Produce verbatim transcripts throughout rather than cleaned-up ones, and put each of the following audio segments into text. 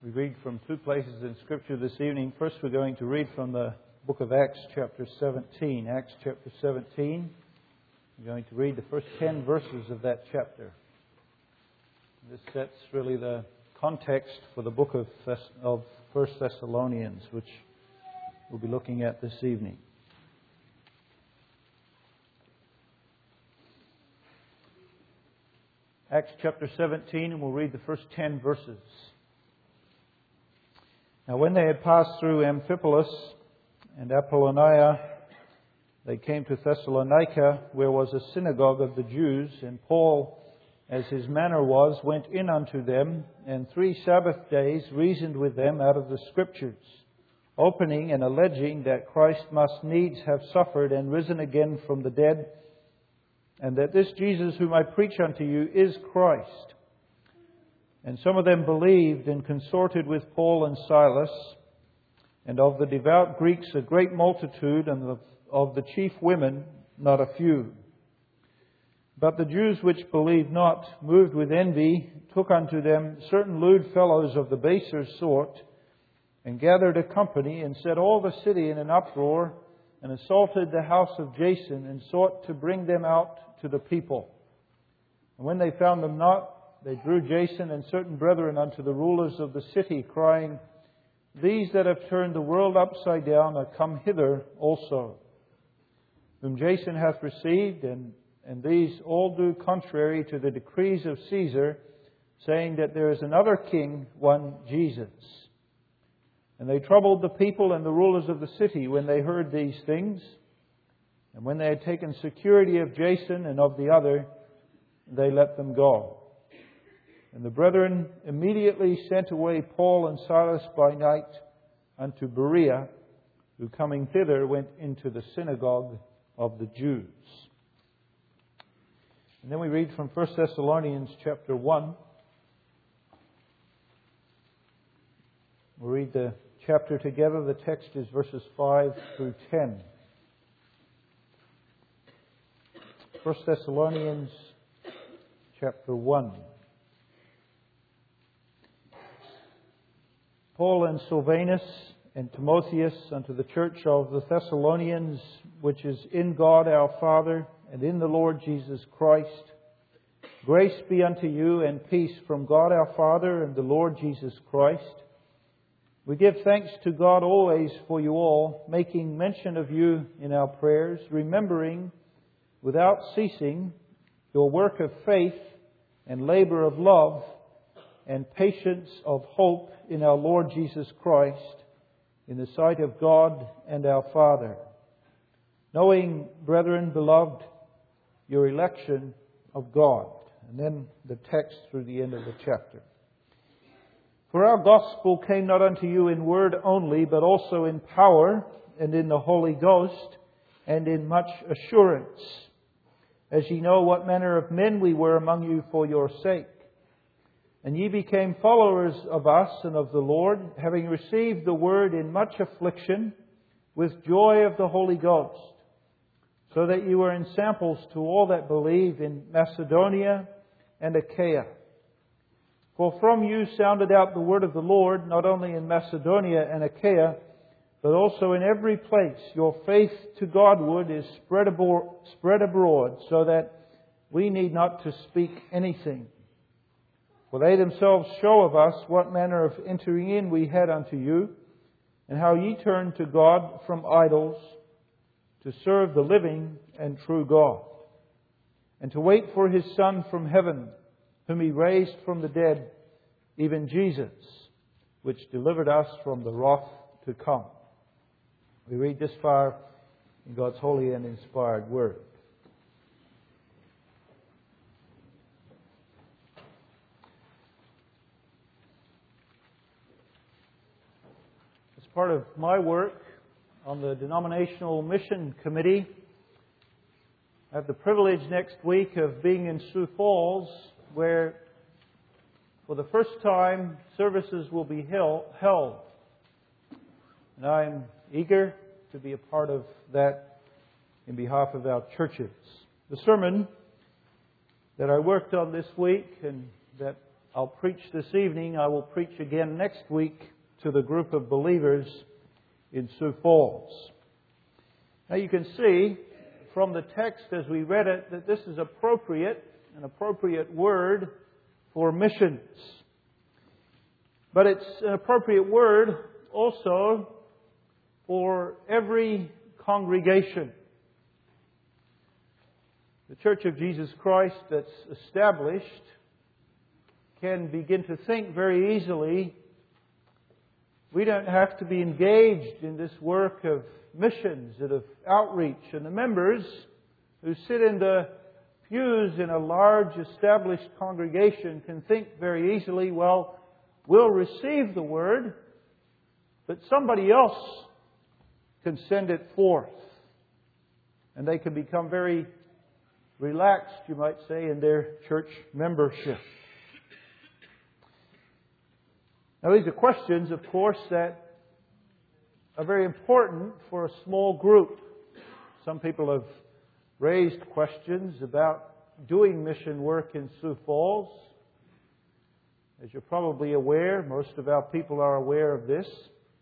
We read from two places in Scripture this evening. First, we're going to read from the book of Acts, chapter seventeen. Acts, chapter seventeen. We're going to read the first ten verses of that chapter. This sets really the context for the book of Thess- of First Thessalonians, which we'll be looking at this evening. Acts chapter seventeen, and we'll read the first ten verses. Now when they had passed through Amphipolis and Apollonia, they came to Thessalonica, where was a synagogue of the Jews, and Paul, as his manner was, went in unto them, and three Sabbath days reasoned with them out of the Scriptures, opening and alleging that Christ must needs have suffered and risen again from the dead, and that this Jesus whom I preach unto you is Christ. And some of them believed and consorted with Paul and Silas, and of the devout Greeks a great multitude, and of, of the chief women not a few. But the Jews which believed not, moved with envy, took unto them certain lewd fellows of the baser sort, and gathered a company, and set all the city in an uproar, and assaulted the house of Jason, and sought to bring them out to the people. And when they found them not, they drew Jason and certain brethren unto the rulers of the city, crying, These that have turned the world upside down are come hither also, whom Jason hath received, and, and these all do contrary to the decrees of Caesar, saying that there is another king, one Jesus. And they troubled the people and the rulers of the city when they heard these things. And when they had taken security of Jason and of the other, they let them go. And the brethren immediately sent away Paul and Silas by night unto Berea, who coming thither went into the synagogue of the Jews. And then we read from First Thessalonians chapter one. We'll read the chapter together. The text is verses five through ten. First Thessalonians chapter one. Paul and Silvanus and Timotheus unto the church of the Thessalonians, which is in God our Father and in the Lord Jesus Christ. Grace be unto you and peace from God our Father and the Lord Jesus Christ. We give thanks to God always for you all, making mention of you in our prayers, remembering without ceasing your work of faith and labor of love and patience of hope in our Lord Jesus Christ, in the sight of God and our Father. Knowing, brethren, beloved, your election of God. And then the text through the end of the chapter. For our gospel came not unto you in word only, but also in power and in the Holy Ghost and in much assurance, as ye know what manner of men we were among you for your sake. And ye became followers of us and of the Lord, having received the word in much affliction, with joy of the Holy Ghost, so that you were ensamples to all that believe in Macedonia and Achaia. For from you sounded out the word of the Lord, not only in Macedonia and Achaia, but also in every place. Your faith to Godward is spread abroad, spread abroad, so that we need not to speak anything. For they themselves show of us what manner of entering in we had unto you, and how ye turned to God from idols, to serve the living and true God, and to wait for His Son from heaven, whom He raised from the dead, even Jesus, which delivered us from the wrath to come. We read this far in God's holy and inspired Word. As part of my work on the Denominational Mission Committee, I have the privilege next week of being in Sioux Falls, where for the first time services will be held. And I'm eager to be a part of that in behalf of our churches. The sermon that I worked on this week and that I'll preach this evening. I will preach again next week to the group of believers in Sioux Falls. Now you can see from the text as we read it that this is appropriate, an appropriate word for missions. But it's an appropriate word also for every congregation. The Church of Jesus Christ that's established can begin to think very easily, we don't have to be engaged in this work of missions and of outreach. And the members who sit in the pews in a large established congregation can think very easily, well, we'll receive the word, but somebody else can send it forth. And they can become very relaxed, you might say, in their church membership. Now, these are questions, of course, that are very important for a small group. Some people have raised questions about doing mission work in Sioux Falls. As you're probably aware, most of our people are aware of this.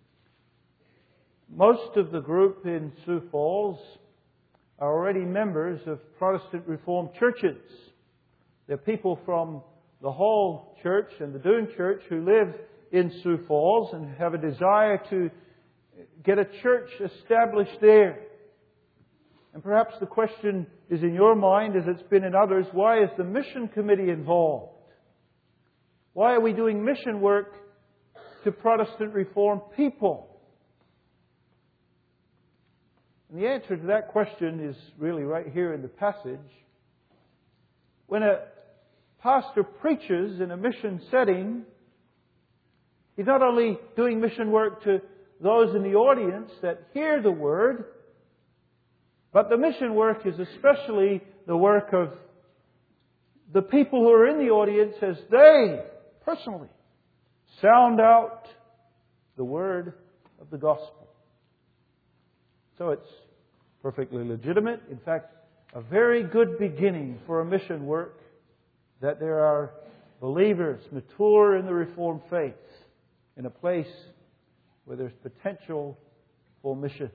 Most of the group in Sioux Falls are already members of Protestant Reformed churches. They're people from the Hall Church and the Doon Church who live in Sioux Falls and have a desire to get a church established there. And perhaps the question is in your mind, as it's been in others, why is the mission committee involved? Why are we doing mission work to Protestant Reformed people? And the answer to that question is really right here in the passage. When a pastor preaches in a mission setting, he's not only doing mission work to those in the audience that hear the word, but the mission work is especially the work of the people who are in the audience as they personally sound out the word of the gospel. So it's perfectly legitimate. In fact, a very good beginning for a mission work that there are believers mature in the Reformed faith in a place where there's potential for missions.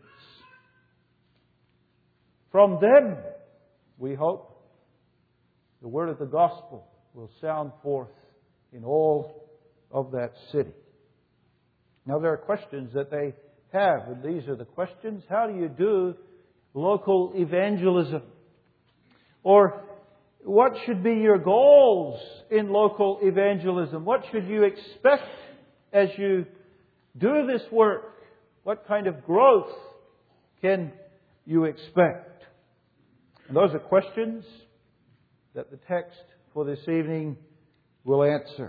From them, we hope, the word of the gospel will sound forth in all of that city. Now, there are questions that they have, and these are the questions. How do you do local evangelism? Or what should be your goals in local evangelism? What should you expect as you do this work? What kind of growth can you expect? And those are questions that the text for this evening will answer.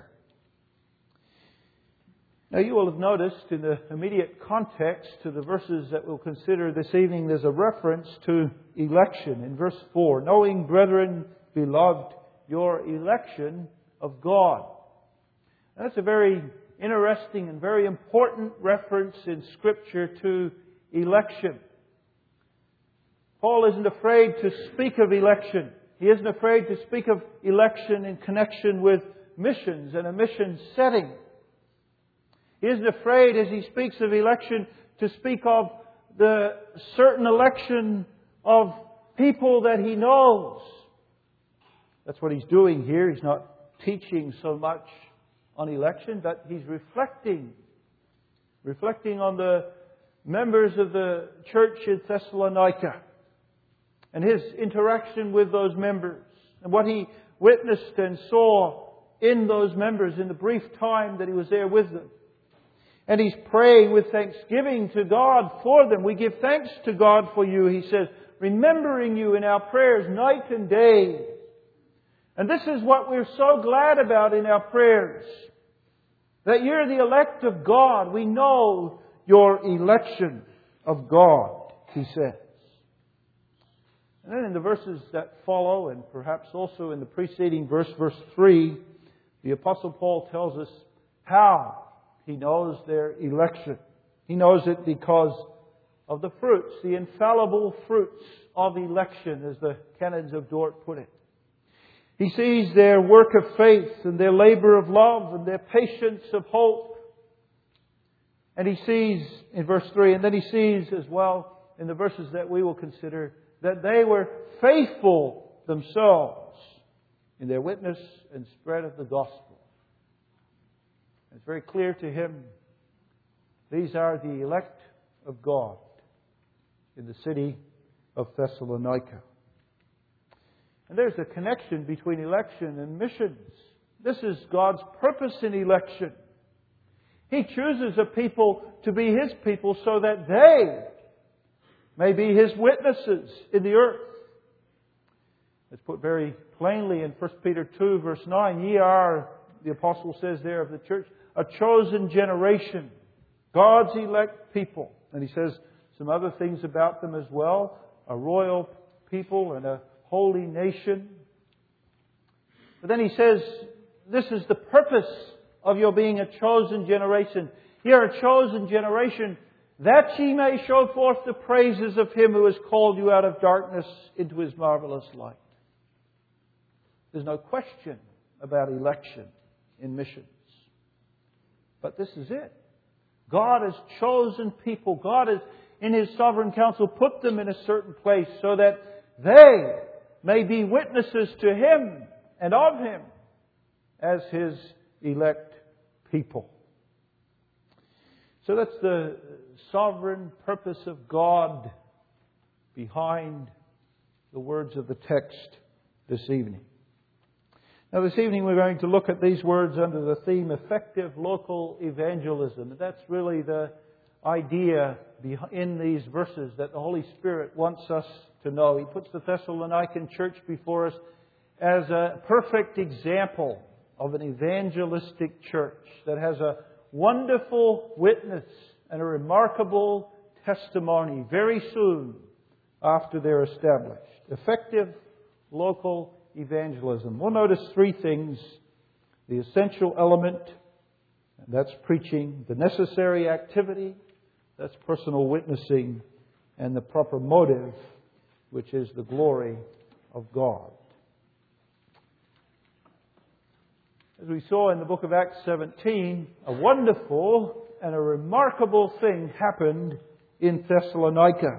Now, you will have noticed in the immediate context to the verses that we'll consider this evening, there's a reference to election in verse four. Knowing, brethren, beloved, your election of God. And that's a very interesting and very important reference in Scripture to election. Paul isn't afraid to speak of election. He isn't afraid to speak of election in connection with missions and a mission setting. He isn't afraid, as he speaks of election, to speak of the certain election of people that he knows. That's what he's doing here. He's not teaching so much on election, but he's reflecting. Reflecting on the members of the church in Thessalonica and his interaction with those members and what he witnessed and saw in those members in the brief time that he was there with them. And he's praying with thanksgiving to God for them. We give thanks to God for you, he says, remembering you in our prayers night and day. And this is what we're so glad about in our prayers. That you're the elect of God. We know your election of God, he says. And then in the verses that follow, and perhaps also in the preceding verse, verse three, the Apostle Paul tells us how he knows their election. He knows it because of the fruits, the infallible fruits of election, as the canons of Dort put it. He sees their work of faith and their labor of love and their patience of hope. And He sees in verse three, and then He sees as well in the verses that we will consider, that they were faithful themselves in their witness and spread of the gospel. It's very clear to him, these are the elect of God in the city of Thessalonica. And there's a connection between election and missions. This is God's purpose in election. He chooses a people to be His people so that they may be His witnesses in the earth. It's put very plainly in First Peter two verse nine. Ye are, the apostle says there of the church, a chosen generation, God's elect people. And he says some other things about them as well. A royal people and a holy nation. But then he says, this is the purpose of your being a chosen generation. Ye are a chosen generation, that ye may show forth the praises of Him who has called you out of darkness into His marvelous light. There's no question about election in missions. But this is it. God has chosen people. God has, in His sovereign counsel, put them in a certain place so that they may be witnesses to Him and of Him as His elect people. So that's the sovereign purpose of God behind the words of the text this evening. Now this evening we're going to look at these words under the theme effective local evangelism. That's really the idea in these verses that the Holy Spirit wants us to know. He puts the Thessalonican church before us as a perfect example of an evangelistic church that has a wonderful witness and a remarkable testimony very soon after they're established. Effective local evangelism. We'll notice three things. The essential element, that's preaching. The necessary activity, that's personal witnessing. And the proper motive, which is the glory of God. As we saw in the book of Acts seventeen, a wonderful and a remarkable thing happened in Thessalonica.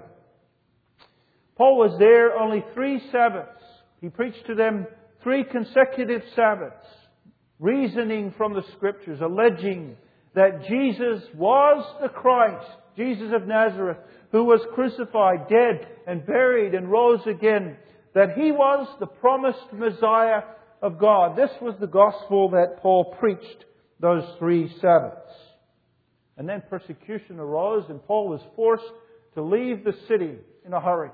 Paul was there only three Sabbaths. He preached to them three consecutive Sabbaths, reasoning from the Scriptures, alleging that Jesus was the Christ, Jesus of Nazareth, who was crucified, dead, and buried, and rose again, that He was the promised Messiah of God. This was the gospel that Paul preached those three Sabbaths. And then persecution arose, and Paul was forced to leave the city in a hurry.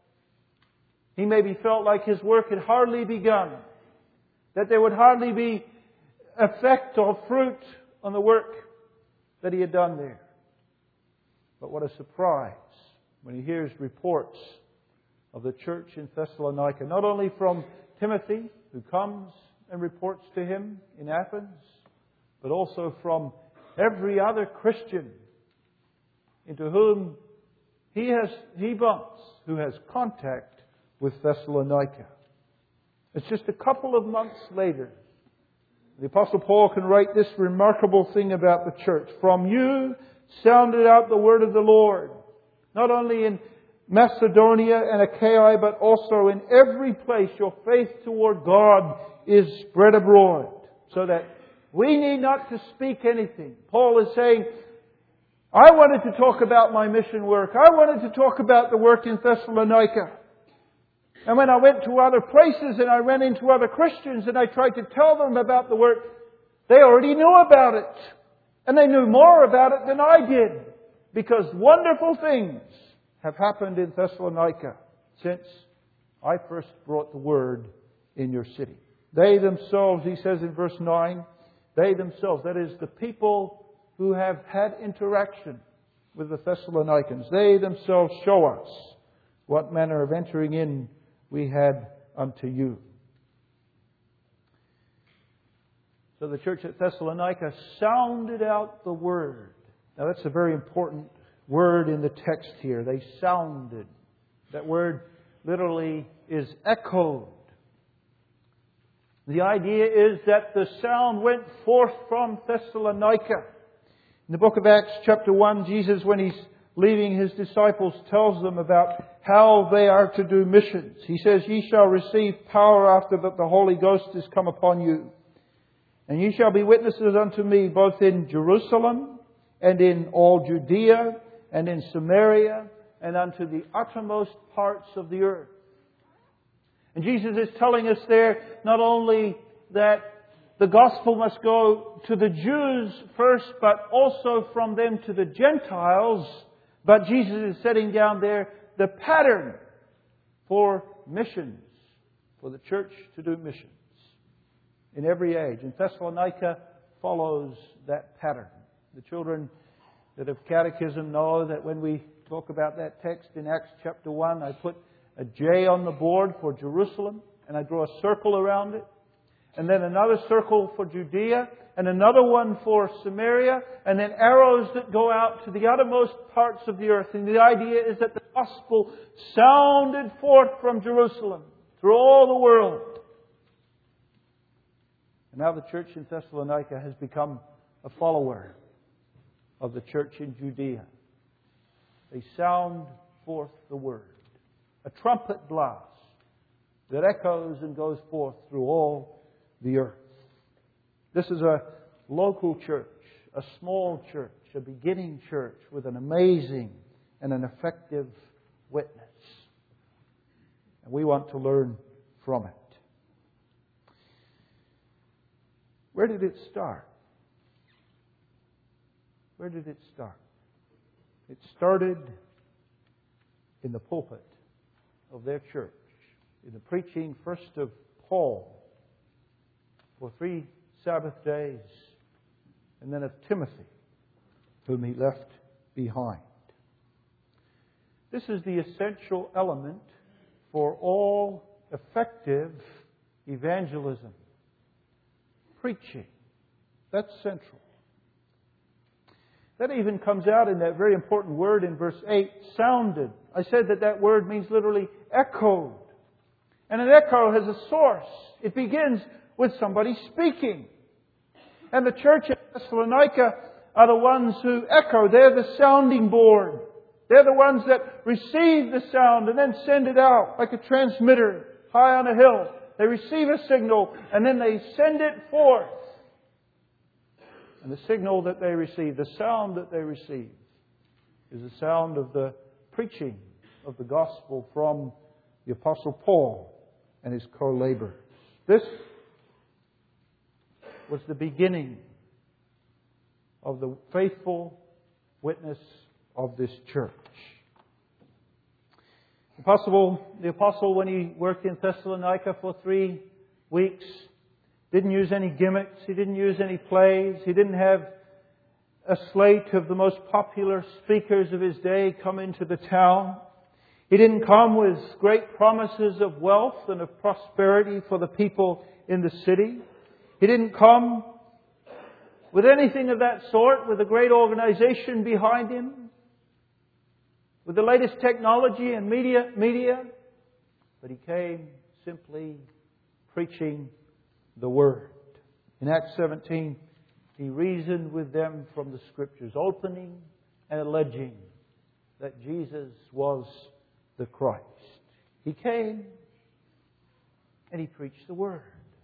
He maybe felt like his work had hardly begun, that there would hardly be effect or fruit on the work that he had done there. But what a surprise when he hears reports of the church in Thessalonica, not only from Timothy, who comes and reports to him in Athens, but also from every other Christian into whom he has he bumps, who has contact with Thessalonica. It's just a couple of months later, the Apostle Paul can write this remarkable thing about the church. From you sounded out the word of the Lord, not only in Macedonia and Achaia, but also in every place your faith toward God is spread abroad, so that we need not to speak anything. Paul is saying, I wanted to talk about my mission work. I wanted to talk about the work in Thessalonica. And when I went to other places and I ran into other Christians and I tried to tell them about the work, they already knew about it. And they knew more about it than I did. Because wonderful things have happened in Thessalonica since I first brought the word in your city. They themselves, he says in verse nine, they themselves, that is the people who have had interaction with the Thessalonians, they themselves show us what manner of entering in we had unto you. So the church at Thessalonica sounded out the word. Now that's a very important word in the text here. They sounded. That word literally is echoed. The idea is that the sound went forth from Thessalonica. In the book of Acts chapter one, Jesus, when He's leaving His disciples, tells them about how they are to do missions. He says, "Ye shall receive power after that the Holy Ghost is come upon you. And ye shall be witnesses unto me both in Jerusalem and in all Judea and in Samaria and unto the uttermost parts of the earth." And Jesus is telling us there not only that the gospel must go to the Jews first, but also from them to the Gentiles. But Jesus is setting down there the pattern for missions, for the church to do missions in every age. And Thessalonica follows that pattern. The children that have catechism know that when we talk about that text in Acts chapter one, I put a J on the board for Jerusalem, and I draw a circle around it. And then another circle for Judea, and another one for Samaria, and then arrows that go out to the uttermost parts of the earth. And the idea is that the gospel sounded forth from Jerusalem through all the world. And now the church in Thessalonica has become a follower of the church in Judea. They sound forth the word. A trumpet blast that echoes and goes forth through all the earth. This is a local church, a small church, a beginning church with an amazing and an effective witness. And we want to learn from it. Where did it start? Where did it start? It started in the pulpit of their church, in the preaching first of Paul for three Sabbath days, and then of Timothy, whom he left behind. This is the essential element for all effective evangelism. Preaching. That's central. That even comes out in that very important word in verse eight, sounded. I said that that word means literally echoed. And an echo has a source. It begins with somebody speaking. And the church at Thessalonica are the ones who echo. They're the sounding board. They're the ones that receive the sound and then send it out like a transmitter high on a hill. They receive a signal and then they send it forth. And the signal that they receive, the sound that they receive, is the sound of the preaching of the gospel from the Apostle Paul and his co-laborers. This was the beginning of the faithful witness of this church. The apostle, the apostle, when he worked in Thessalonica for three weeks, didn't use any gimmicks. He didn't use any plays. He didn't have a slate of the most popular speakers of his day come into the town. He didn't come with great promises of wealth and of prosperity for the people in the city. He didn't come with anything of that sort, with a great organization behind him, with the latest technology and media, media. But he came simply preaching the Word. In Acts seventeen, he reasoned with them from the Scriptures, opening and alleging that Jesus was the Christ. He came and he preached the Word.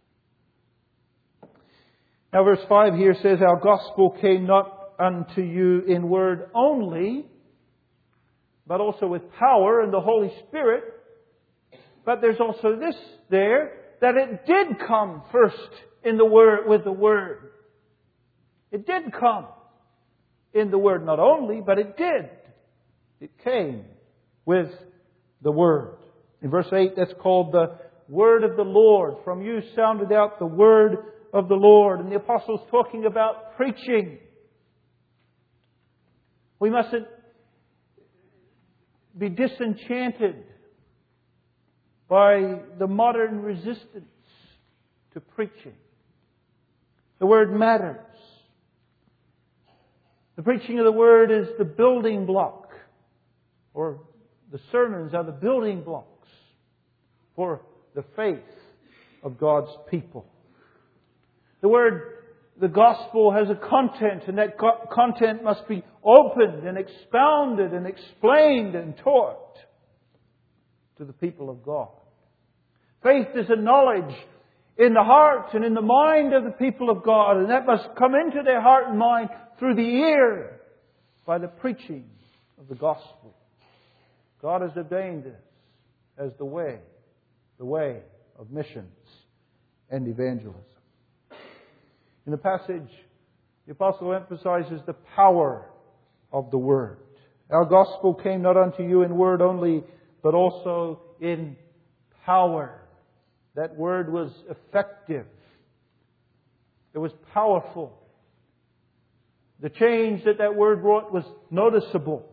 Now verse five here says, our gospel came not unto you in word only, but also with power and the Holy Spirit. But there's also this there, that it did come first in the Word, with the Word. It did come in the Word not only, but it did. It came with the Word. In verse eight, that's called the Word of the Lord. From you sounded out the Word of the Lord. And the Apostle's talking about preaching. We mustn't be disenchanted by the modern resistance to preaching. The Word matters. The preaching of the Word is the building block, or the sermons are the building blocks for the faith of God's people. The word, the gospel, has a content, and that co- content must be opened and expounded and explained and taught to the people of God. Faith is a knowledge in the heart and in the mind of the people of God, and that must come into their heart and mind through the ear by the preaching of the gospel. God has ordained this as the way, the way of missions and evangelism. In the passage, the apostle emphasizes the power of the Word. Our gospel came not unto you in word only, but also in power. That word was effective. It was powerful. The change that that word brought was noticeable.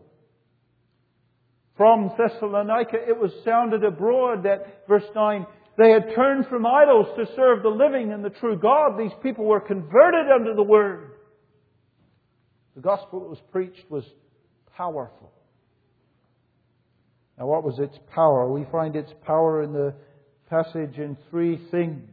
From Thessalonica, it was sounded abroad that, verse nine, they had turned from idols to serve the living and the true God. These people were converted under the Word. The gospel that was preached was powerful. Now, what was its power? We find its power in the passage in three things.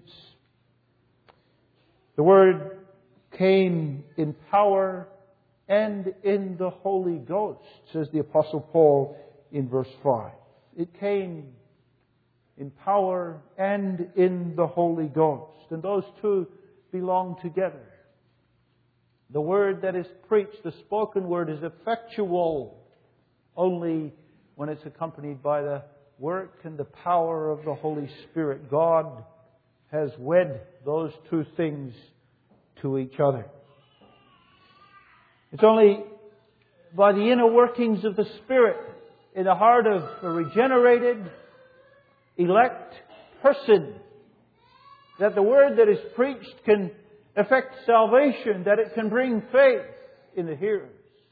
The Word came in power and in the Holy Ghost, says the Apostle Paul in verse five. It came in power and in the Holy Ghost. And those two belong together. The word that is preached, the spoken word, is effectual only when it's accompanied by the work and the power of the Holy Spirit. God has wed those two things to each other. It's only by the inner workings of the Spirit in the heart of a regenerated, elect person that the word that is preached can effect salvation, that it can bring faith in the hearers.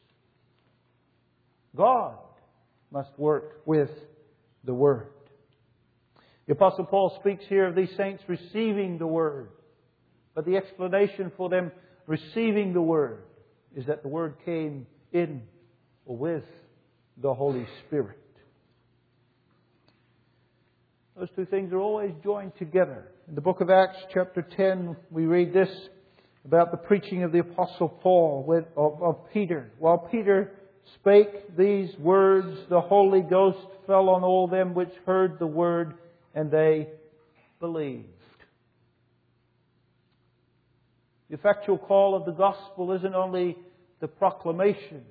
God must work with the Word. The Apostle Paul speaks here of these saints receiving the Word. But the explanation for them receiving the Word is that the Word came in or with the Holy Spirit. Those two things are always joined together. In the book of Acts, chapter ten, we read this about the preaching of the Apostle Paul, with, of, of Peter. While Peter spake these words, the Holy Ghost fell on all them which heard the word, and they believed. The effectual call of the gospel isn't only the proclamation,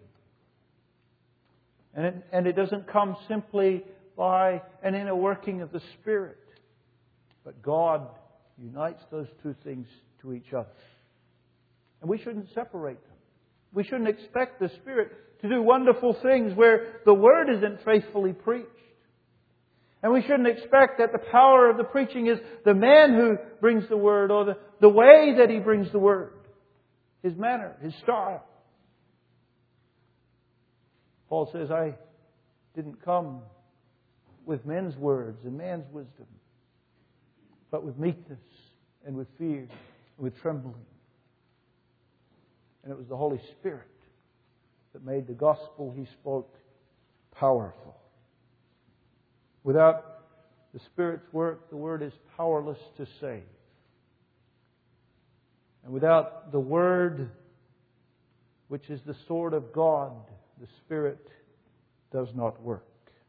and it, and it doesn't come simply by an inner working of the Spirit, but God unites those two things to each other. And we shouldn't separate them. We shouldn't expect the Spirit to do wonderful things where the Word isn't faithfully preached. And we shouldn't expect that the power of the preaching is the man who brings the Word or the, the way that he brings the Word. His manner, his style. Paul says, I didn't come with men's words and man's wisdom, but with meekness and with fear and with trembling. And it was the Holy Spirit that made the gospel he spoke powerful. Without the Spirit's work, the Word is powerless to save. And without the Word, which is the sword of God, the Spirit does not work.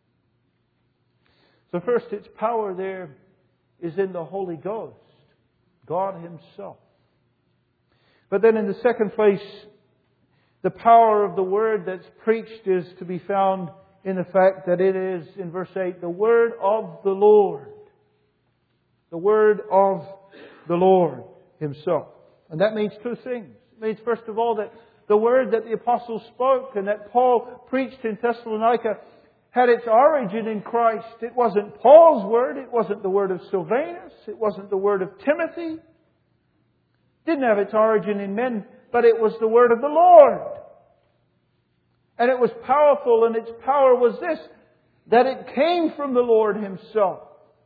So first, its power there is in the Holy Ghost, God Himself. But then in the second place, the power of the Word that's preached is to be found in the fact that it is, in verse eight, the Word of the Lord. The Word of the Lord Himself. And that means two things. It means, first of all, that the Word that the Apostle spoke and that Paul preached in Thessalonica had its origin in Christ. It wasn't Paul's Word. It wasn't the Word of Silvanus. It wasn't the Word of Timothy. It didn't have its origin in men, but it was the Word of the Lord. And it was powerful, and its power was this, that it came from the Lord Himself.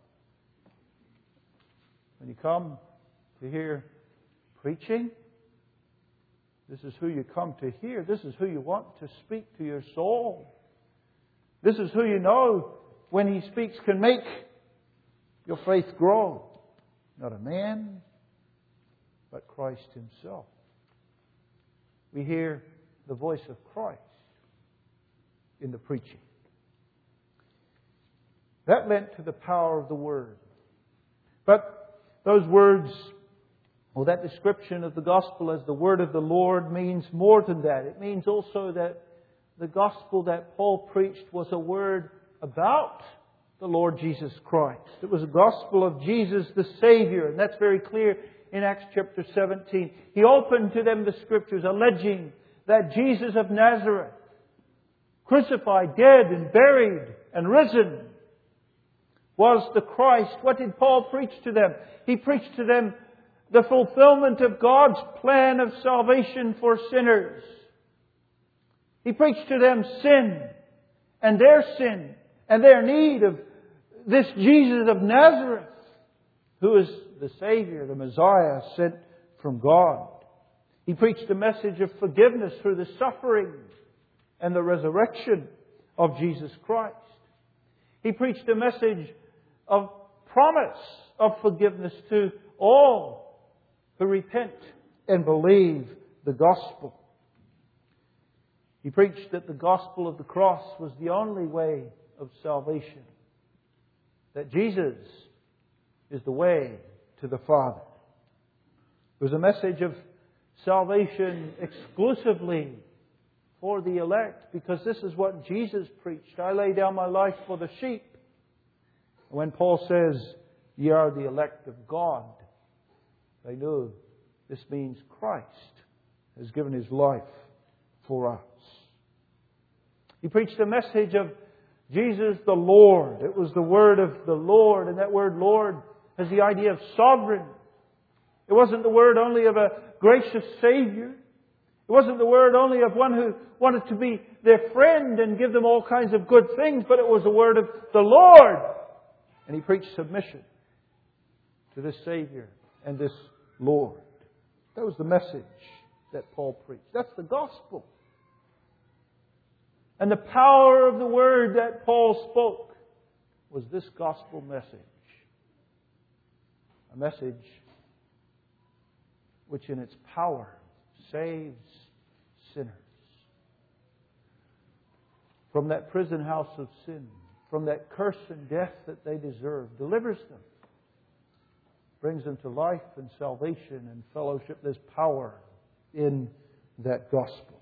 When you come to hear preaching, this is who you come to hear. This is who you want to speak to your soul. This is who you know, when He speaks, can make your faith grow. not a man, but Christ Himself. We hear the voice of Christ in the preaching. That lent to the power of the Word. But those words, or that description of the gospel as the word of the Lord, means more than that. It means also that the gospel that Paul preached was a word about the Lord Jesus Christ. It was a gospel of Jesus the Savior, and that's very clear in Acts chapter seventeen. He opened to them the Scriptures, alleging that Jesus of Nazareth, crucified, dead and buried and risen, was the Christ. What did Paul preach to them? He preached to them the fulfillment of God's plan of salvation for sinners. He preached to them sin and their sin and their need of this Jesus of Nazareth, who is the Savior, the Messiah sent from God. He preached a message of forgiveness through the suffering and the resurrection of Jesus Christ. He preached a message of promise of forgiveness to all who repent and believe the gospel. He preached that the gospel of the cross was the only way of salvation. That Jesus is the way to the Father. It was a message of salvation exclusively for the elect, because this is what Jesus preached. I lay down my life for the sheep. When Paul says, ye are the elect of God, they knew this means Christ has given His life for us. He preached a message of Jesus the Lord. It was the word of the Lord, and that word Lord has the idea of sovereign. It wasn't the word only of a gracious Savior. It wasn't the word only of one who wanted to be their friend and give them all kinds of good things, but it was the word of the Lord. And He preached submission to this Savior and this Lord. That was the message that Paul preached. That's the gospel. And the power of the word that Paul spoke was this gospel message. A message which in its power saves sinners from that prison house of sin, from that curse and death that they deserve, delivers them, brings them to life and salvation and fellowship. There's power in that gospel.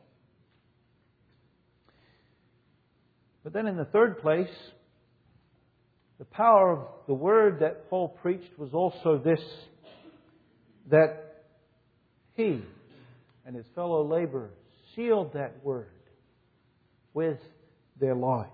But then in the third place, the power of the word that Paul preached was also this, that he and his fellow laborers sealed that word with their lives.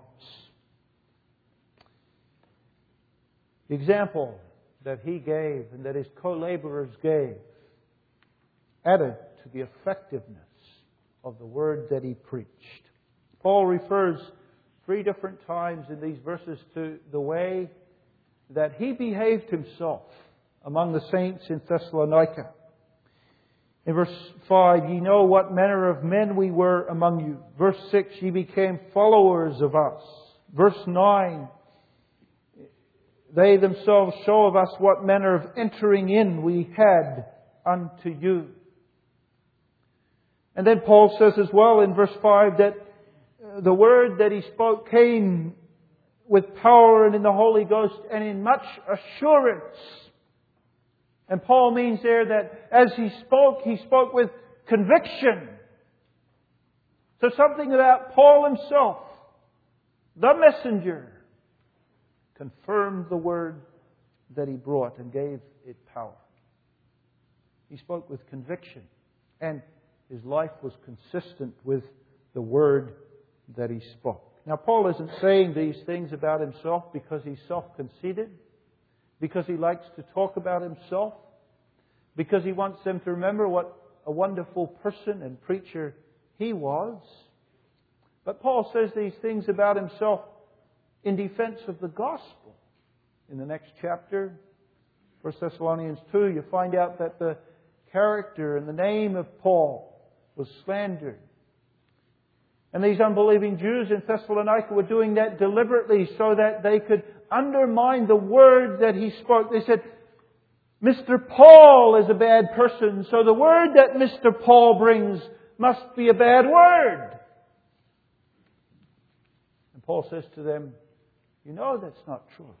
The example that he gave and that his co-laborers gave added to the effectiveness of the word that he preached. Paul refers three different times in these verses to the way that he behaved himself among the saints in Thessalonica. In verse five, ye know what manner of men we were among you. Verse six, ye became followers of us. Verse nine, they themselves show of us what manner of entering in we had unto you. And then Paul says as well in verse five that the word that he spoke came with power and in the Holy Ghost and in much assurance. And Paul means there that as he spoke, he spoke with conviction. So something about Paul himself, the messenger, confirmed the word that he brought and gave it power. He spoke with conviction, and his life was consistent with the word that he spoke. Now, Paul isn't saying these things about himself because he's self-conceited, because he likes to talk about himself, because he wants them to remember what a wonderful person and preacher he was. But Paul says these things about himself in defense of the gospel. In the next chapter, First Thessalonians two, you find out that the character and the name of Paul was slandered. And these unbelieving Jews in Thessalonica were doing that deliberately so that they could undermine the word that he spoke. They said, Mister Paul is a bad person, so the word that Mister Paul brings must be a bad word. And Paul says to them, you know that's not true.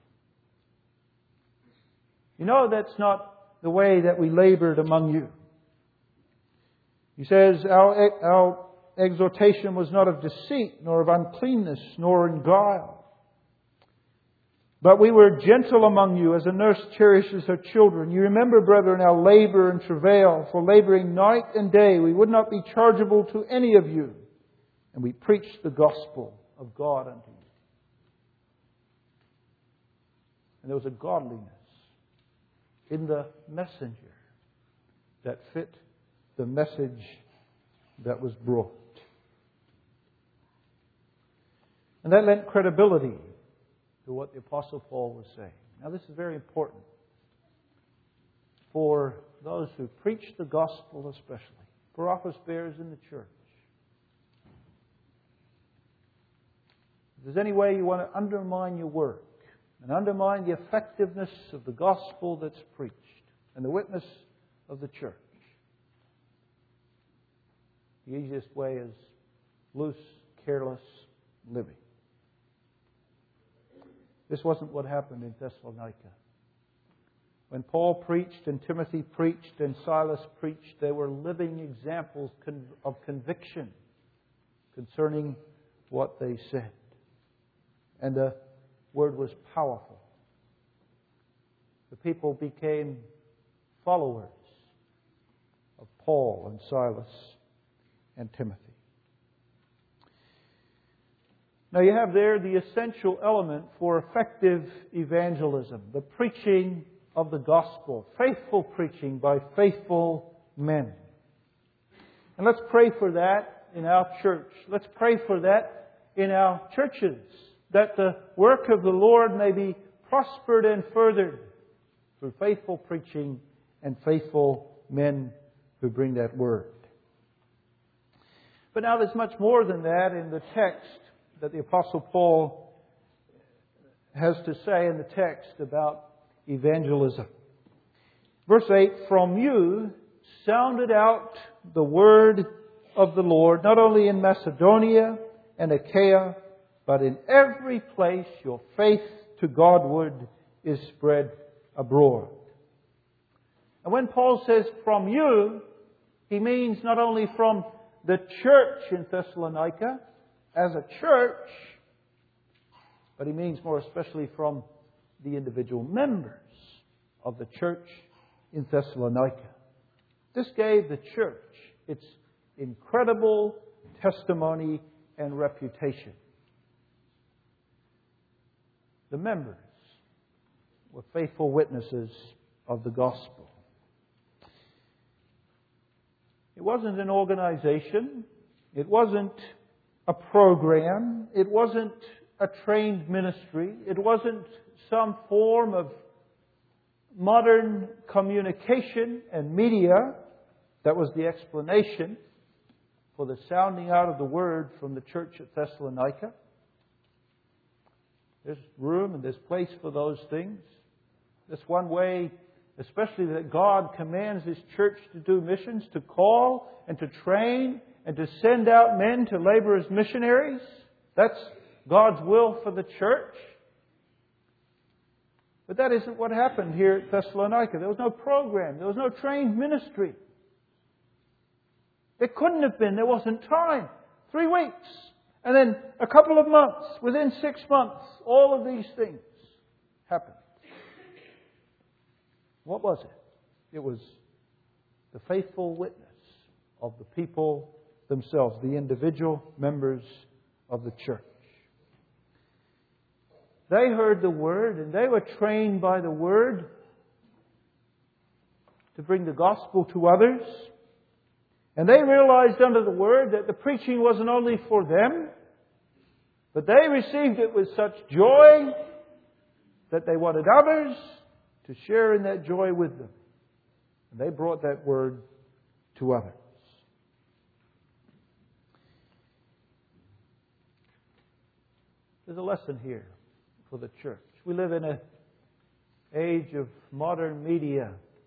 You know that's not the way that we labored among you. He says, our, our exhortation was not of deceit, nor of uncleanness, nor in guile. But we were gentle among you, as a nurse cherishes her children. You remember, brethren, our labor and travail, for laboring night and day. We would not be chargeable to any of you. And we preached the gospel of God unto you. And there was a godliness in the messenger that fit the message that was brought. And that lent credibility to what the Apostle Paul was saying. Now this is very important for those who preach the gospel especially, for office bearers in the church. If there's any way you want to undermine your work and undermine the effectiveness of the gospel that's preached and the witness of the church, the easiest way is loose, careless living. This wasn't what happened in Thessalonica. When Paul preached and Timothy preached and Silas preached, they were living examples of conviction concerning what they said. And the word was powerful. The people became followers of Paul and Silas and Timothy. Now you have there the essential element for effective evangelism, the preaching of the gospel, faithful preaching by faithful men. And let's pray for that in our church. Let's pray for that in our churches, that the work of the Lord may be prospered and furthered through faithful preaching and faithful men who bring that word. But now there's much more than that in the text that the Apostle Paul has to say in the text about evangelism. Verse eight, from you sounded out the word of the Lord, not only in Macedonia and Achaia, but in every place your faith to Godward is spread abroad. And when Paul says from you, he means not only from the church in Thessalonica, as a church, but he means more especially from the individual members of the church in Thessalonica. This gave the church its incredible testimony and reputation. The members were faithful witnesses of the gospel. It wasn't an organization. It wasn't a program. It wasn't a trained ministry. It wasn't some form of modern communication and media that was the explanation for the sounding out of the word from the church at Thessalonica. There's room and there's place for those things. That's one way, especially that God commands His church to do missions, to call and to train and to send out men to labor as missionaries. That's God's will for the church. But that isn't what happened here at Thessalonica. There was no program. There was no trained ministry. It couldn't have been. There wasn't time. Three weeks. And then a couple of months. Within six months, all of these things happened. What was it? It was the faithful witness of the people themselves, the individual members of the church. They heard the word and they were trained by the word to bring the gospel to others. And they realized under the word that the preaching wasn't only for them, but they received it with such joy that they wanted others to share in that joy with them. And they brought that word to others. There's a lesson here for the church. We live in an age of modern media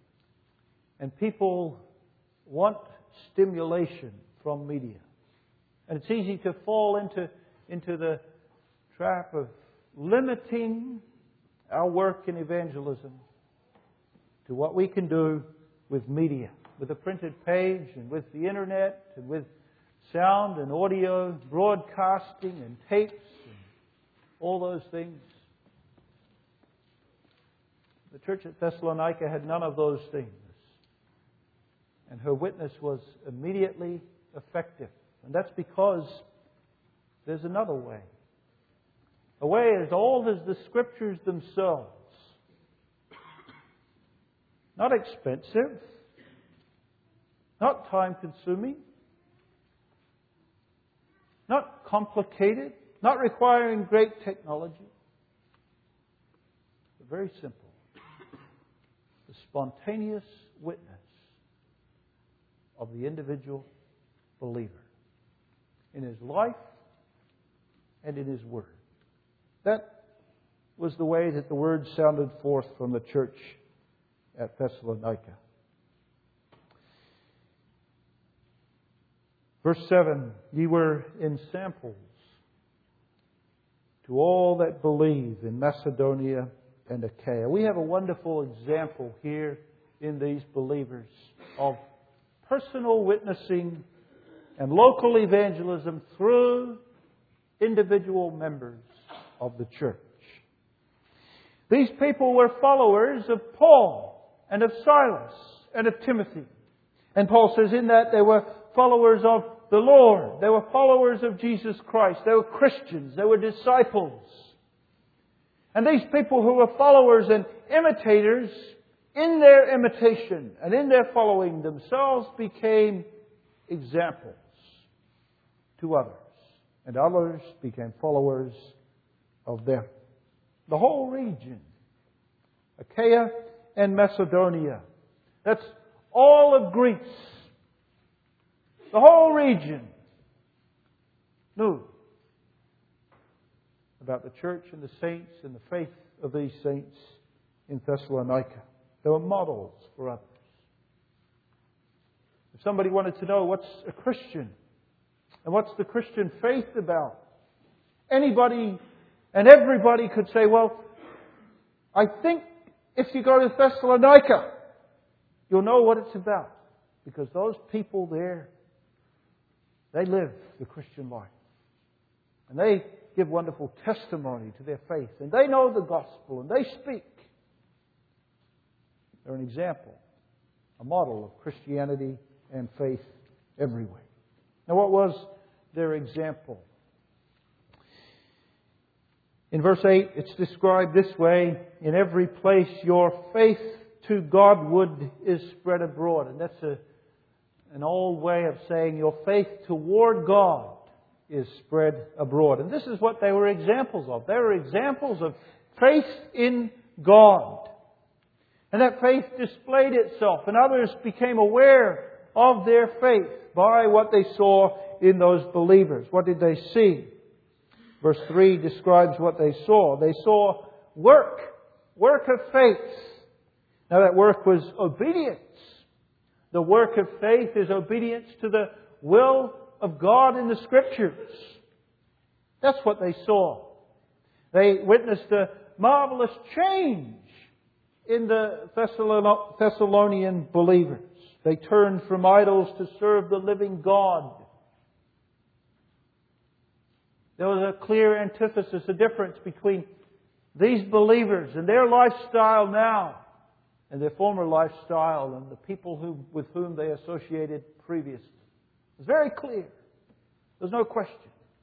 And people want stimulation from media. And it's easy to fall into, into the trap of limiting our work in evangelism to what we can do with media, with a printed page and with the internet and with sound and audio, broadcasting and tapes and all those things. The church at Thessalonica had none of those things. And her witness was immediately effective. And that's because there's another way. A way as old as the Scriptures themselves. Not expensive. Not time-consuming. Not complicated. Not requiring great technology. But very simple. The spontaneous witness of the individual believer in his life and in his word. That was the way that the word sounded forth from the church at Thessalonica. Verse seven, ye were in samples to all that believe in Macedonia and Achaia. We have a wonderful example here in these believers of personal witnessing and local evangelism through individual members of the church. These people were followers of Paul and of Silas and of Timothy. And Paul says in that they were followers of the Lord. They were followers of Jesus Christ. They were Christians. They were disciples. And these people who were followers and imitators, in their imitation and in their following themselves became examples to others. And others became followers of them. The whole region, Achaia and Macedonia, that's all of Greece. The whole region knew about the church and the saints and the faith of these saints in Thessalonica. They were models for others. If somebody wanted to know what's a Christian and what's the Christian faith about, anybody and everybody could say, well, I think if you go to Thessalonica, you'll know what it's about. Because those people there, they live the Christian life. And they give wonderful testimony to their faith. And they know the gospel and they speak. They're an example, a model of Christianity and faith everywhere. Now, what was their example? In verse eight, it's described this way: in every place your faith to Godward is spread abroad. And that's a, an old way of saying your faith toward God is spread abroad. And this is what they were examples of. They were examples of faith in God. And that faith displayed itself, and others became aware of their faith by what they saw in those believers. What did they see? Verse three describes what they saw. They saw work, work of faith. Now that work was obedience. The work of faith is obedience to the will of God in the Scriptures. That's what they saw. They witnessed a marvelous change in the Thessalonian believers. They turned from idols to serve the living God. There was a clear antithesis, a difference between these believers and their lifestyle now and their former lifestyle and the people who, with whom they associated previously. It's very clear. There's no question.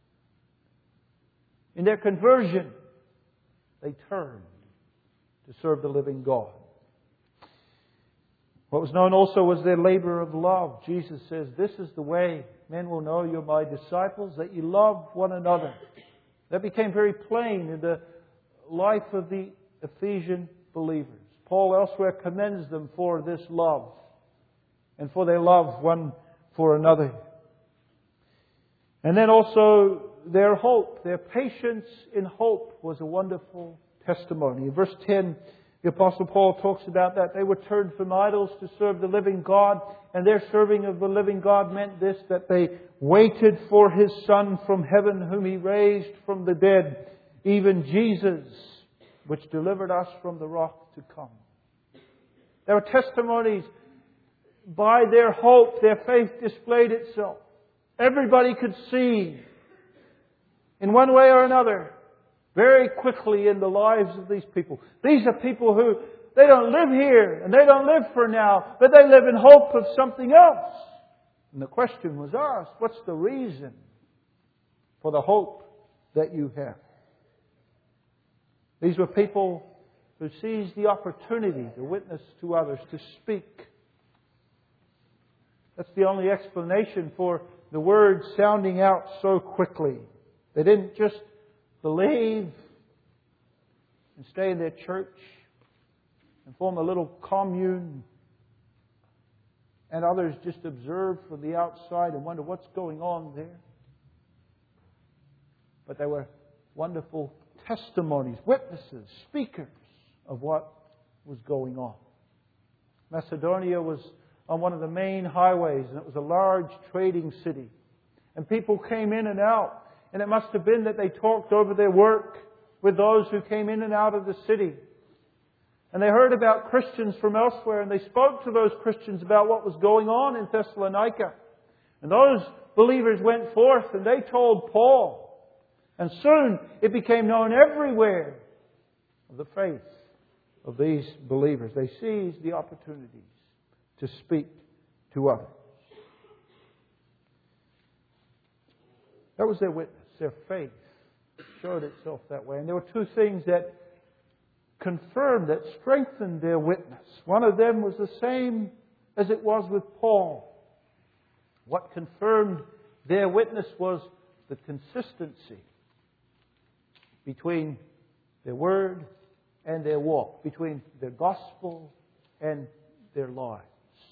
In their conversion, they turned to serve the living God. What was known also was their labor of love. Jesus says, this is the way men will know you're my disciples, that you love one another. That became very plain in the life of the Ephesian believers. Paul elsewhere commends them for this love and for their love one for another. And then also their hope, their patience in hope was a wonderful testimony. In verse ten, The Apostle Paul talks about that. They were turned from idols to serve the living God, and their serving of the living God meant this, that they waited for His Son from heaven, whom He raised from the dead, even Jesus, which delivered us from the wrath to come. There were testimonies. By their hope, their faith displayed itself. Everybody could see, in one way or another, very quickly in the lives of these people. These are people who, they don't live here and they don't live for now, but they live in hope of something else. And the question was asked, what's the reason for the hope that you have? These were people who seized the opportunity to witness to others, to speak. That's the only explanation for the word sounding out so quickly. They didn't just believe and stay in their church and form a little commune, and others just observe from the outside and wonder what's going on there. But they were wonderful testimonies, witnesses, speakers of what was going on. Macedonia was on one of the main highways, and it was a large trading city. And people came in and out. And it must have been that they talked over their work with those who came in and out of the city. And they heard about Christians from elsewhere, and they spoke to those Christians about what was going on in Thessalonica. And those believers went forth and they told Paul. And soon it became known everywhere of the faith of these believers. They seized the opportunities to speak to others. That was their witness. Their faith showed itself that way. And there were two things that confirmed, that strengthened their witness. One of them was the same as it was with Paul. What confirmed their witness was the consistency between their word and their walk, between their gospel and their lives.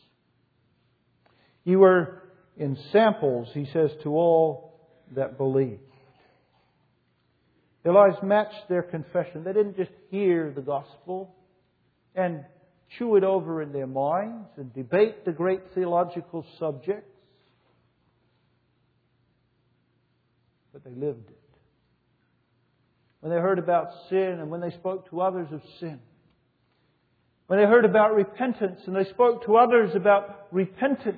You were in samples, he says, to all that believe. Their lives matched their confession. They didn't just hear the gospel and chew it over in their minds and debate the great theological subjects, but they lived it. When they heard about sin and when they spoke to others of sin, when they heard about repentance and they spoke to others about repentance,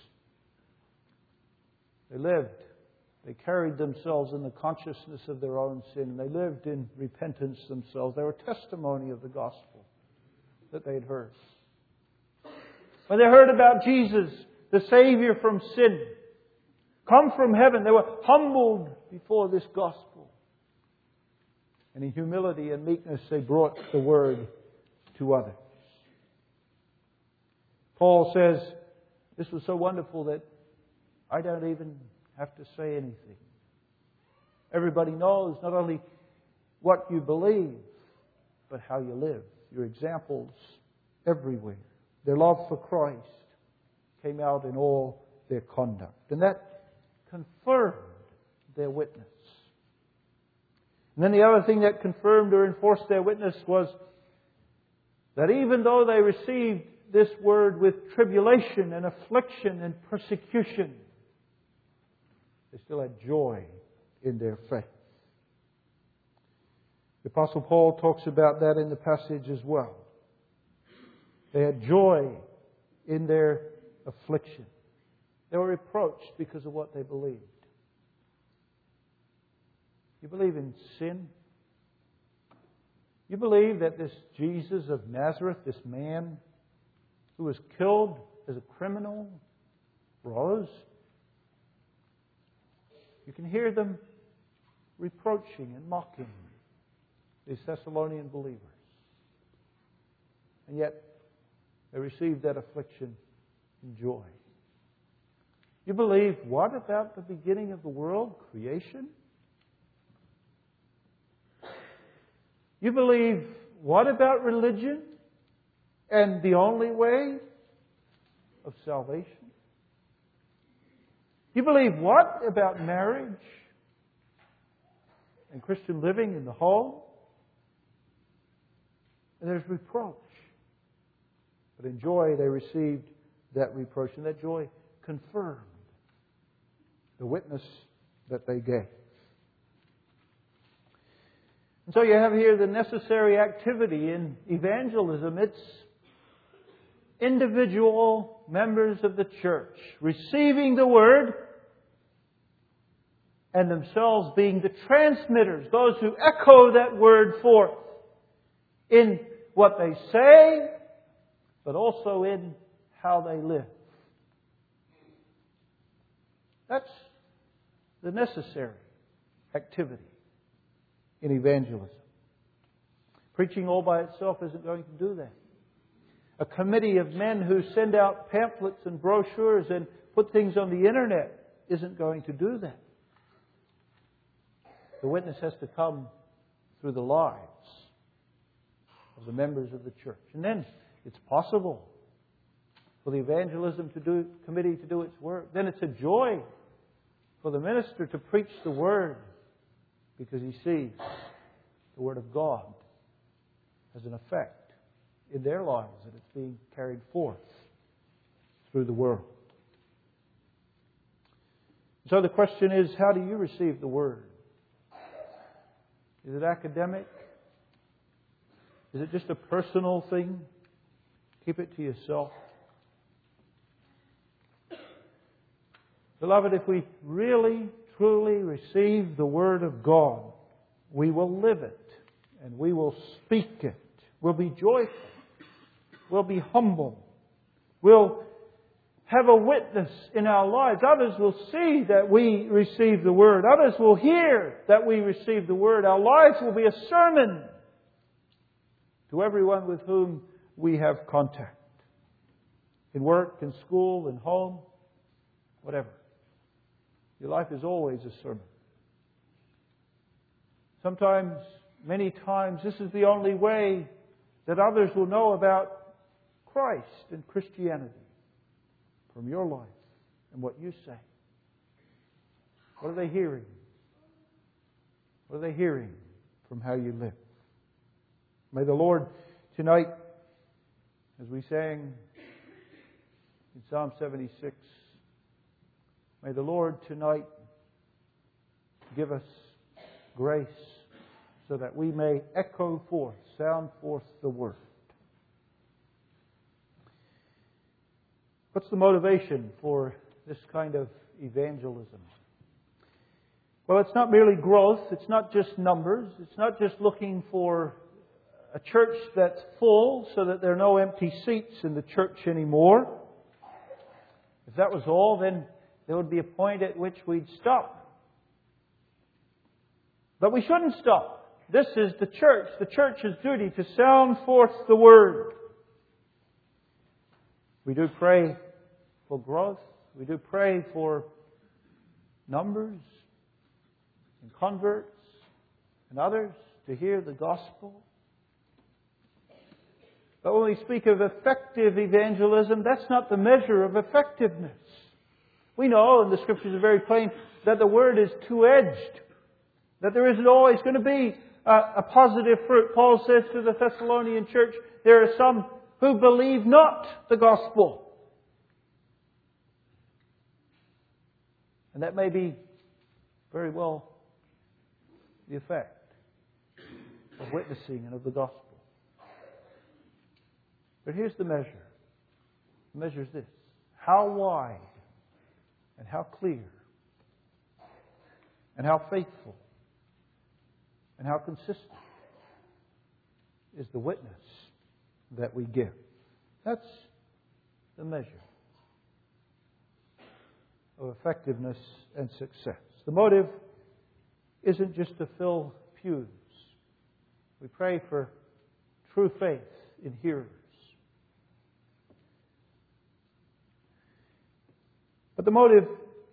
they lived. They carried themselves in the consciousness of their own sin, and they lived in repentance themselves. They were testimony of the gospel that they'd heard. When they heard about Jesus, the Savior from sin, come from heaven, they were humbled before this gospel. And in humility and meekness, they brought the word to others. Paul says, this was so wonderful that I don't even have to say anything. Everybody knows not only what you believe, but how you live. Your examples everywhere. Their love for Christ came out in all their conduct. And that confirmed their witness. And then the other thing that confirmed or enforced their witness was that even though they received this word with tribulation and affliction and persecution, they still had joy in their faith. The Apostle Paul talks about that in the passage as well. They had joy in their affliction. They were reproached because of what they believed. You believe in sin? You believe that this Jesus of Nazareth, this man who was killed as a criminal, rose? You can hear them reproaching and mocking these Thessalonian believers. And yet, they received that affliction in joy. You believe what about the beginning of the world? Creation? You believe what about religion and the only way of salvation? You believe what about marriage and Christian living in the home? and there's reproach. But in joy they received that reproach, and that joy confirmed the witness that they gave. And so you have here the necessary activity in evangelism. It's individual members of the church receiving the Word and themselves being the transmitters, those who echo that Word forth in what they say, but also in how they live. That's the necessary activity in evangelism. Preaching all by itself isn't going to do that. A committee of men who send out pamphlets and brochures and put things on the internet isn't going to do that. The witness has to come through the lives of the members of the church. And then it's possible for the evangelism to do, committee to do its work. Then it's a joy for the minister to preach the Word, because he sees the Word of God has an effect in their lives, and it's being carried forth through the world. So the question is, how do you receive the Word? Is it academic? Is it just a personal thing? Keep it to yourself. Beloved, if we really, truly receive the Word of God, we will live it and we will speak it. We'll be joyful. We'll be humble. We'll have a witness in our lives. Others will see that we receive the Word. Others will hear that we receive the Word. Our lives will be a sermon to everyone with whom we have contact. In work, in school, in home, whatever. Your life is always a sermon. Sometimes, many times, this is the only way that others will know about Christ and Christianity, from your life and what you say. What are they hearing? What are they hearing from how you live? May the Lord tonight, as we sang in Psalm seventy-six, may the Lord tonight give us grace so that we may echo forth, sound forth the Word. What's the motivation for this kind of evangelism? Well, it's not merely growth. It's not just numbers. It's not just looking for a church that's full so that there are no empty seats in the church anymore. If that was all, then there would be a point at which we'd stop. But we shouldn't stop. This is the church, the church's duty to sound forth the Word. We do pray for growth. We do pray for numbers and converts and others to hear the gospel. But when we speak of effective evangelism, that's not the measure of effectiveness. We know, and the Scriptures are very plain, that the Word is two-edged. That there isn't always going to be a, a positive fruit. Paul says to the Thessalonian church, there are some who believe not the gospel. And that may be very well the effect of witnessing and of the gospel. But here's the measure. The measure is this. How wide and how clear and how faithful and how consistent is the witness that we give. That's the measure of effectiveness and success. The motive isn't just to fill pews. We pray for true faith in hearers. But the motive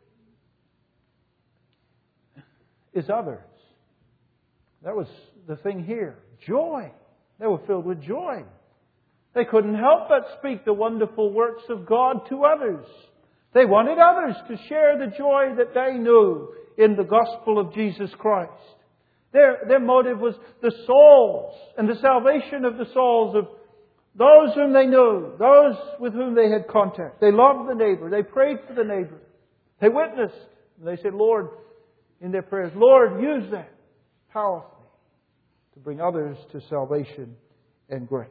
is others. That was the thing here. Joy. They were filled with joy. They couldn't help but speak the wonderful works of God to others. They wanted others to share the joy that they knew in the gospel of Jesus Christ. Their, their motive was the souls and the salvation of the souls of those whom they knew, those with whom they had contact. They loved the neighbor. They prayed for the neighbor. They witnessed. And they said, Lord, in their prayers, Lord, use that powerfully to bring others to salvation and grace.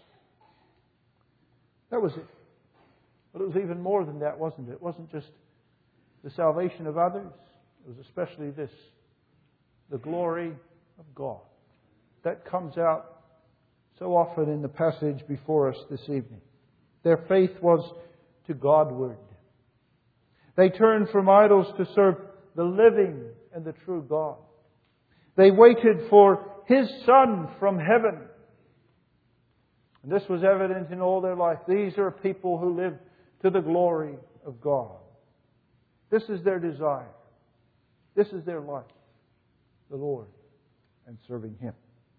That was it. But it was even more than that, wasn't it? It wasn't just the salvation of others. It was especially this, the glory of God. That comes out so often in the passage before us this evening. Their faith was to Godward. They turned from idols to serve the living and the true God. They waited for His Son from heaven. And this was evident in all their life. These are people who live to the glory of God. This is their desire. This is their life. The Lord and serving Him.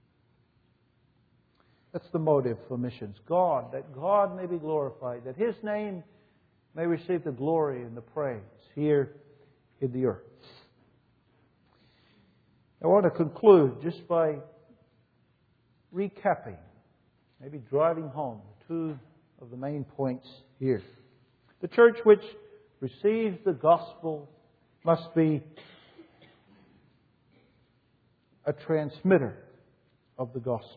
That's the motive for missions. God, that God may be glorified, that His name may receive the glory and the praise here in the earth. I want to conclude just by recapping, maybe driving home two of the main points here. The church which receives the gospel must be a transmitter of the gospel.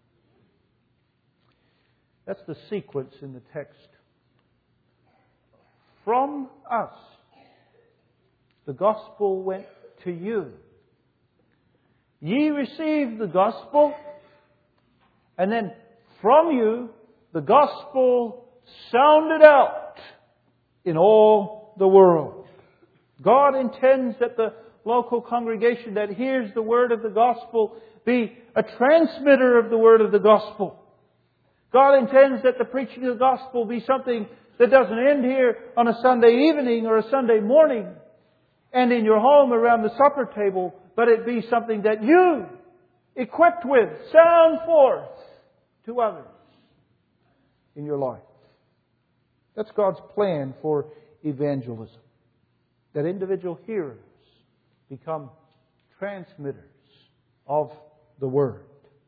That's the sequence in the text. From us, the gospel went to you. Ye received the gospel, and then from you, the gospel sounded out in all the world. God intends that the local congregation that hears the word of the gospel be a transmitter of the word of the gospel. God intends that the preaching of the gospel be something that doesn't end here on a Sunday evening or a Sunday morning and in your home around the supper table, but it be something that you, equipped with, sound forth to others in your life. That's God's plan for evangelism. That individual hearers become transmitters of the Word.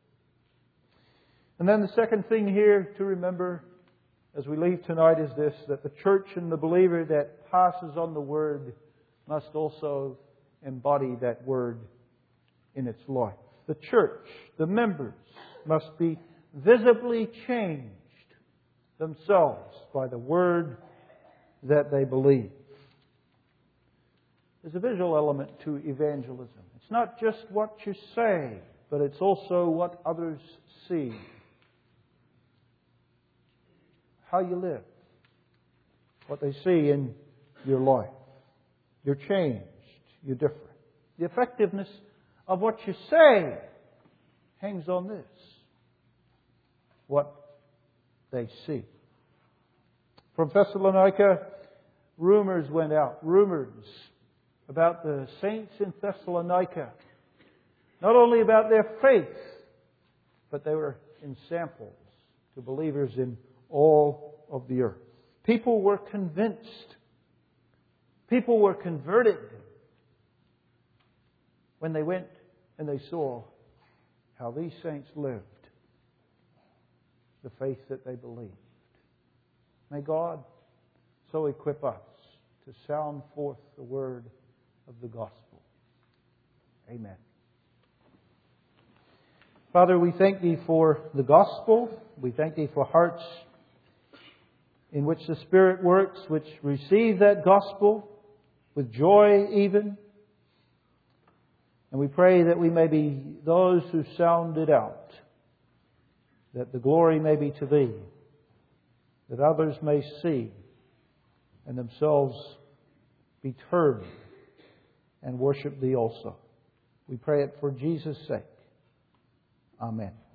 And then the second thing here to remember as we leave tonight is this, that the church and the believer that passes on the Word must also embody that Word in its life. The church, the members, must be visibly changed themselves by the Word that they believe. There's a visual element to evangelism. It's not just what you say, but it's also what others see. How you live. What they see in your life. You're changed. You're different. The effectiveness of what you say hangs on this. What they see. From Thessalonica, rumors went out. Rumors about the saints in Thessalonica. Not only about their faith, but they were in samples to believers in all of the earth. People were convinced. People were converted when they went and they saw how these saints lived, the faith that they believed. May God so equip us to sound forth the word of the gospel. Amen. Father, we thank Thee for the gospel. We thank Thee for hearts in which the Spirit works, which receive that gospel with joy even. And we pray that we may be those who sound it out, that the glory may be to Thee, that others may see and themselves be turned and worship Thee also. We pray it for Jesus' sake. Amen.